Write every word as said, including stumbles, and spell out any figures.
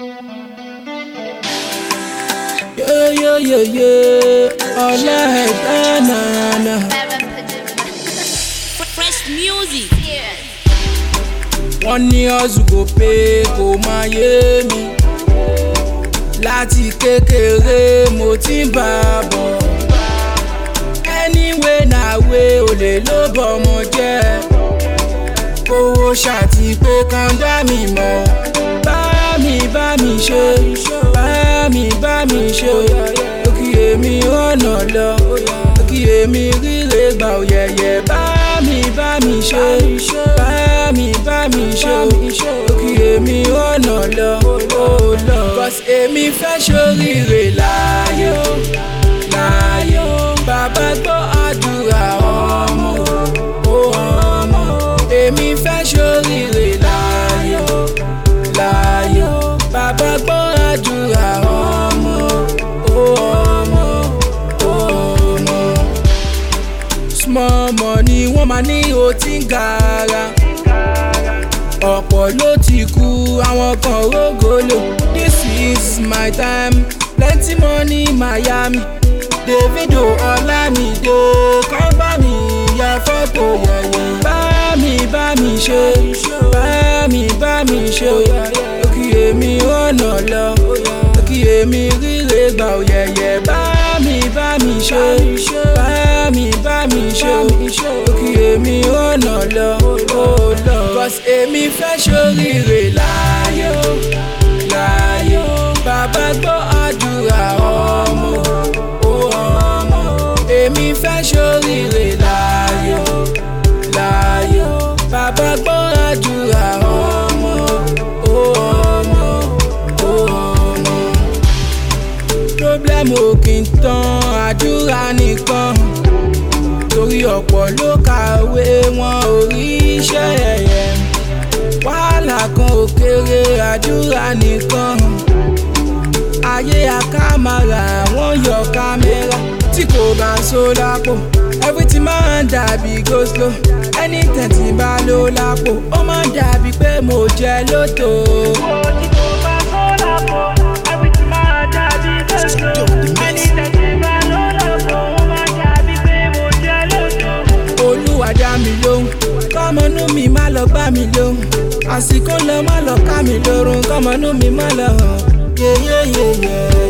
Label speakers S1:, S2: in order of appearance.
S1: Yeah, yeah, yeah, yeah. All I had, na, na.
S2: Fresh music.
S1: Wọ́n ní hustle go pay kò máa yé mi. Láti kékeré mo ti ń bá a bọ̀. Anyway na way olè ló bọ́mọ jẹ́. Kówó ṣàti pé kán dá mi mọ̀. Bá mi bá mi ṣe, bá mi bá mi ṣe. Òkìyè mi ọ̀nà lọ, òkìyè mi ríre gbà òyẹ̀yẹ̀. Bá mi bá mi ṣe, bá mi bá mi ṣe. Òkìyè mi ọ̀nà lọ, ó lọ. Cause èmi fẹ́ ṣoríire láyé, láyé. Bàbá gbọ́ àdúrà ọmọ, ó ọmọ. Èmi fẹ́ ṣoríire láyé, láyé. Bàbá gbọ́ àdúrà ọmọ, ó ọmọ, ó ọmọ. Small money wọ́n máa ní o ti ń gara. Ọ̀pọ̀ ló ti kú àwọn kan rógolo. This is my time, plenty money Miami. Davido Olamide kàn bá mi ya fọ́tò yẹ̀yẹ̀. Bá mi bá mi ṣe, bá mi bá mi ṣe. Òkìyè mi ọ̀nà lọ, òkìyè mi ríre gbà òyẹ̀yẹ̀. Bá mi bá mi ṣe, bá mi bá mi ṣe. Òkìyè mi ọ̀nà lọ, ó lọ. Cause èmi fẹ́ ṣoríire láyé, láyé. Bàbá gbọ́ àdúrà ọmọ, ó ọmọ. Èmi fẹ́ ṣoríire láyé, láyé. Bàbá gbọ́ àdúrà ọmọ, ó ọmọ, ó ọmọ. Problem ò kí n tán àdúrà nìkan. Torí ọ̀pọ̀ ló kàwé wọn ò rí iṣẹ́ ẹ̀yẹ. Wàhálà kan ò kéré àdúrà nìkan. Ayé àkàmàrà wọ́n yọ kámẹ́rà. Tí kò bá so lápò, everything máa ń dàbí go slow. Anytime tí bá lò lápò, ó máa ń dàbí pé mo jẹ lóto. Tí kò bá so lápò, everything máa ń dàbí go slow. Anytime tí bá lò lápò, ó máa ń dàbí pé mo jẹ lóto. Olúwa dá mi lóhùn, kọ́mọnú mi má lọ bá mi lóhùn. Àsìkò lọ má lọ ká mi lórun, kọ́mọnú mi má lọ hàn. Yeah, yeah, yeah, yeah.